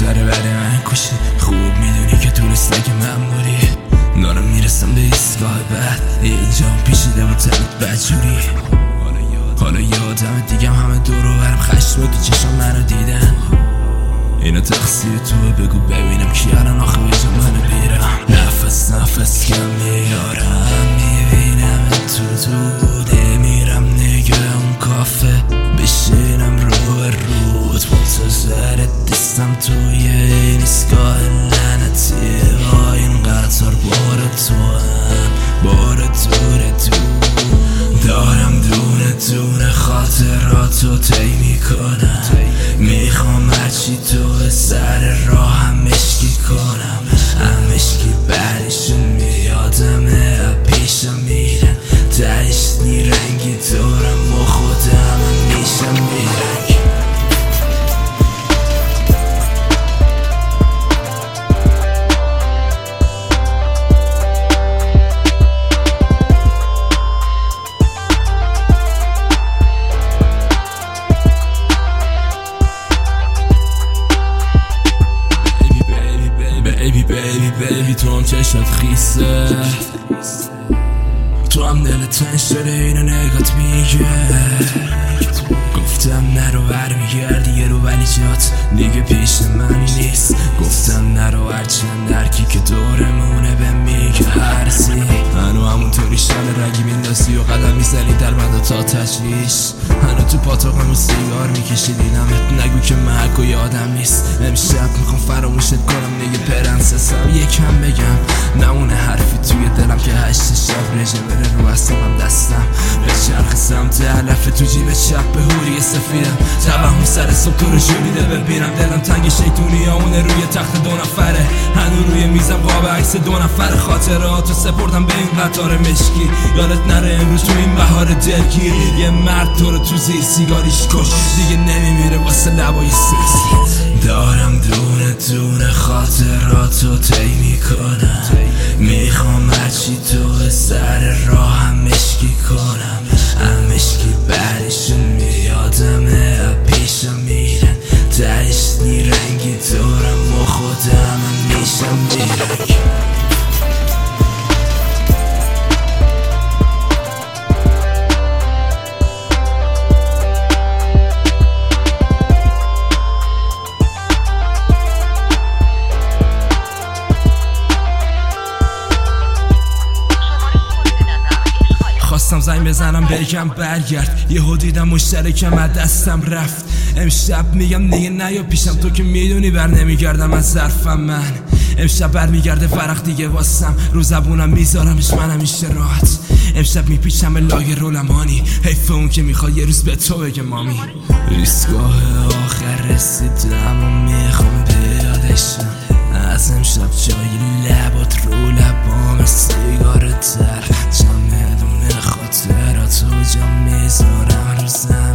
داره برای من کشی. خوب میدونی که تورستک من بودی. دارم میرسم به ایستگاه بعد، اینجا پیشیده و تنت بدجوری. حالا یادم دیگم همه دور و برم خشم تو چشم منو دیدن. اینا تقصیر توه، بگو ببینم کی الان آخه به جا منو بیرم. نفس کم میارم، میبینم تو ده میرم نگه اون کافه، بشینم رو منتظرت دستم توی این ایستگاه لعنتی. این قطار بار تو هم بار تو دارم دونه خاطراتو طی میکنم. میخوام هرچی تو سر راهم مشکی کنم، مشکی بعدشون میادمه پیشم میرن، تهش نیرنگی دارم و خودم میشم میرنگ. بیبی تو هم چشمت خیسه، تو هم دلت تنگ شده اینو نگات میگه. گفتم نرو برمیگردی یه رو ولی جات دیگه پیش من نیست. گفتم نرو هرچند درکی که دورمونه به میگه هرزی. هنو همونطوری شل رگی میندازی و قدم میزنی در مدا تا تجریش. هنو تو پاتاقمو سیگار میکشی دیدمت، نگو که محک و یادم نیست. امشب میخوام فراموشت کنم دیگه پرنسسم، یکم بگم نمونه حرفی توی دلم که 8 شب رژه بره رو اصابم دستم به چرخ سمت علف تو جیب چپ به هوری سفیدم. توهم سر صبح تو رو جولیده ببینم، دلم تنگ شیطونی همونه روی تخت 2 نفره. هنو روی میزم قاب عکس 2 نفر خاطراتو سپردم به این قطار مشکی. یادت نره امروز تو این بهار دلگیر یه مرد تو رو تو زیر سیگاریش کش، دیگه نمیمیره واسه لبای سکسی. دارم دونه خاطراتو طی میکنم، میخوام هرچی تو سر راهم مشکی کنم، مشکی بعدشون میادمه پیشم میرن، تهش نیرنگی دارم و خودم میشم میرنگ. خواستم زنگ بزنم بگم برگرد، یهو دیدم مشترکم از دستم رفت. امشب میگم دیگه نیا پیشم، تو که میدونی بر نمیگردم از ظرفم. من امشب برمیگرده فرق دیگه واسم، رو زبونم میذارمش من همیشه راحت. امشب میپیچم به لای رولمانی، حیف اون که میخواد یه روز به تو بگه مامی. ایستگاه آخر رسیدم و میخوام بیادشم، از امشب جای لبات رو لبام سیگار تر. جمع دونه خاطراتو جا میذارم رو زن